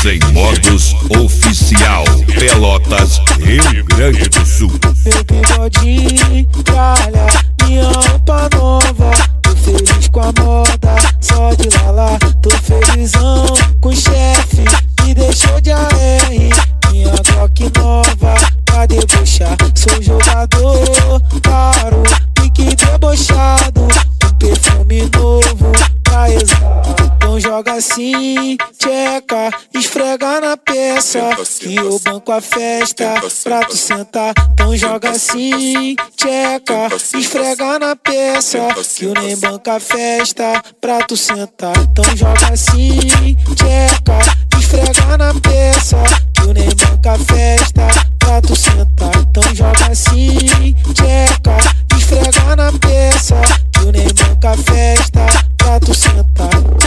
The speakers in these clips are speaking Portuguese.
Sem modos oficial, Pelotas, Rio Grande do Sul. Meu bigodinho, tralha, minha roupa nova. Tô feliz com a moda, só de lala. Tô felizão com o chefe, me deixou de AR. Minha Glock nova, pra debochar. Sou jogador, paro, pique debochado. Um perfume novo pra exalar. Então joga assim, tcheca, esfrega na peça, que eu banco a festa pra tu sentar. Então joga assim, tcheca, esfrega na peça, que eu nem banco a festa pra tu sentar. Então joga assim, tcheca, esfrega na peça, que eu nem banco a festa pra tu sentar. Então joga assim, tcheca, esfrega na peça, que eu nem banco a festa pra tu sentar.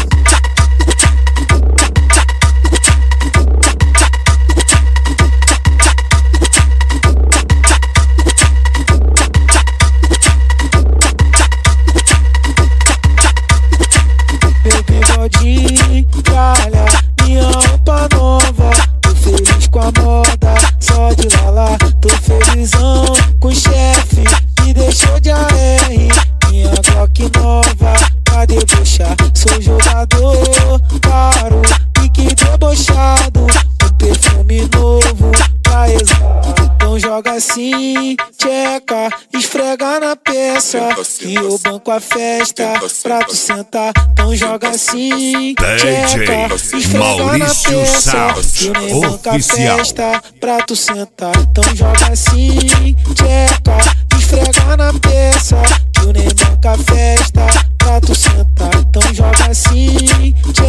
Meu bigodinho, tralha, minha roupa nova. Tô feliz com a moda, só de lala. Tô felizão com o chefe, me deixou de AR. Minha Glock nova, pra debochar. Sou jogador, paro, pique debochado. Um perfume novo pra exalar. Então joga assim, tcheca, esfrega na peça, que eu banco a festa pra tu sentar. Então joga assim, tcheca, esfrega na peça, que eu nem banco a festa pra tu sentar. Então joga assim, tcheca, esfrega na peça, que eu nem banco a festa pra tu sentar. Então joga assim, tcheca.